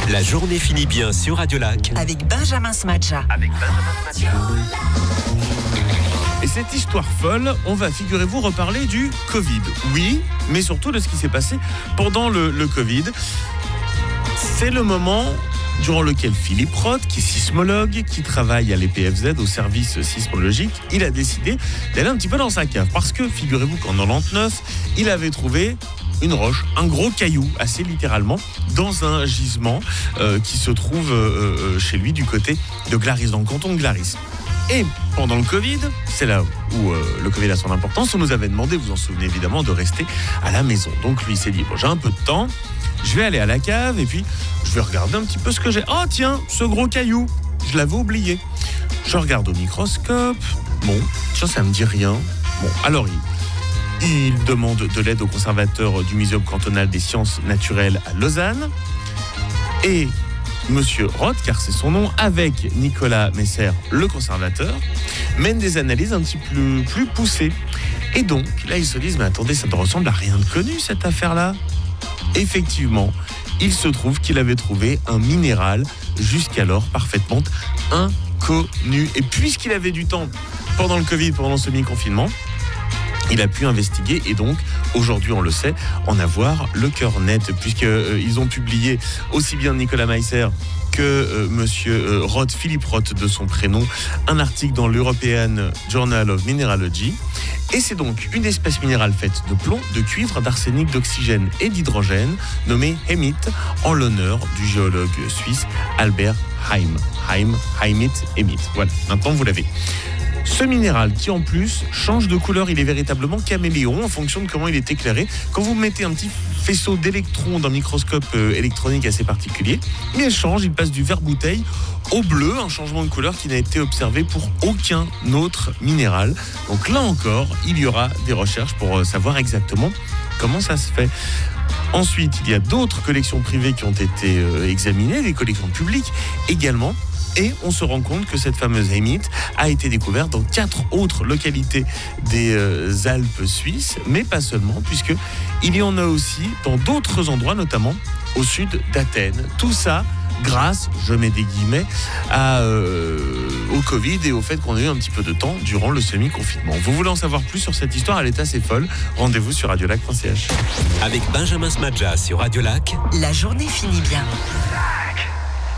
La journée finit bien sur Radio Lac. Avec Benjamin Smadja. Et cette histoire folle, on va, figurez-vous, reparler du Covid. Oui, mais surtout de ce qui s'est passé pendant le Covid. C'est le moment durant lequel Philippe Roth, qui est sismologue, qui travaille à l'EPFZ, au service sismologique, il a décidé d'aller un petit peu dans sa cave. Parce que, figurez-vous qu'en 99, il avait trouvé une roche, un gros caillou, assez littéralement, dans un gisement qui se trouve chez lui du côté de Glaris, dans le canton de Glaris. Et pendant le Covid, c'est là où le Covid a son importance, on nous avait demandé, vous en souvenez évidemment, de rester à la maison. Donc lui, il s'est dit, bon, j'ai un peu de temps, je vais aller à la cave et puis je vais regarder un petit peu ce que j'ai. Oh tiens, ce gros caillou, je l'avais oublié. Je regarde au microscope, bon, ça me dit rien. Bon, alors il demande de l'aide au conservateur du Muséum cantonal des sciences naturelles à Lausanne. Et Monsieur Roth, car c'est son nom, avec Nicolas Messer, le conservateur, mène des analyses un petit peu plus poussées. Et donc, là, ils se disent, mais attendez, ça ne ressemble à rien de connu, cette affaire-là. Effectivement, il se trouve qu'il avait trouvé un minéral jusqu'alors parfaitement inconnu. Et puisqu'il avait du temps pendant le Covid, pendant le semi-confinement, il a pu investiguer et donc, aujourd'hui on le sait, en avoir le cœur net, puisqu'ils ont publié aussi bien Nicolas Meisser que monsieur Roth, Philippe Roth de son prénom, un article dans l'European Journal of Mineralogy. Et c'est donc une espèce minérale faite de plomb, de cuivre, d'arsenic, d'oxygène et d'hydrogène, nommée hémite, en l'honneur du géologue suisse Albert Heinrich. Voilà, maintenant vous l'avez. Ce minéral qui en plus change de couleur, il est véritablement caméléon en fonction de comment il est éclairé. Quand vous mettez un petit faisceau d'électrons d'un microscope électronique assez particulier, il change, il passe du vert bouteille au bleu, un changement de couleur qui n'a été observé pour aucun autre minéral. Donc là encore, il y aura des recherches pour savoir exactement comment ça se fait. Ensuite, il y a d'autres collections privées qui ont été examinées, des collections publiques également. Et on se rend compte que cette fameuse hémite a été découverte dans 4 autres localités des Alpes suisses, mais pas seulement, puisqu'il y en a aussi dans d'autres endroits, notamment au sud d'Athènes. Tout ça grâce, je mets des guillemets, au Covid et au fait qu'on a eu un petit peu de temps durant le semi-confinement. Vous voulez en savoir plus sur cette histoire, elle est assez folle. Rendez-vous sur radiolac.ch. Avec Benjamin Smadja sur Radio Lac. La journée finit bien.